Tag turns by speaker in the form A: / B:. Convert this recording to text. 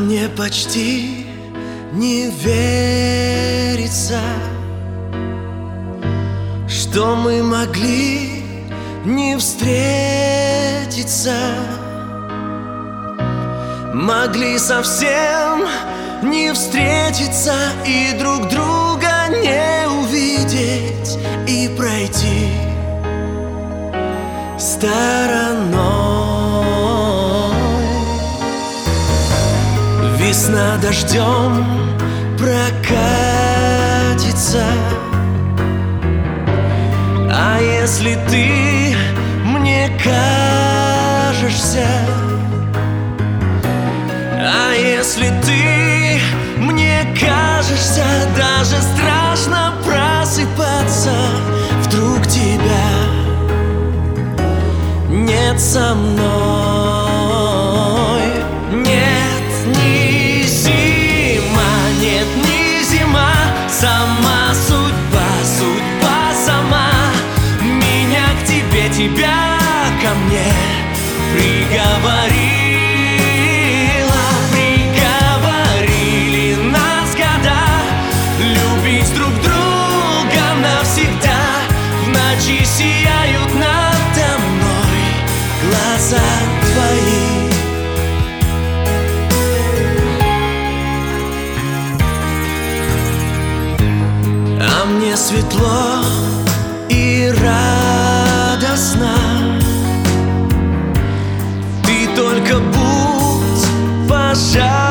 A: мне почти не верится, что мы могли не встретиться, могли совсем не встретиться и друг друга не увидеть и пройти стороной. Весна дождем прокатится, а если ты мне кажешься, а если ты мне кажешься, даже страшно просыпаться, вдруг тебя нет со мной. Нет, не зима, нет, не зима, сама судьба, судьба сама меня к тебе, тебя ко мне приговорила. Приговорили нас года любить друг друга навсегда. В ночи сияют надо мной глаза твои. А мне светло и радостно. Ты только будь, пожалуйста,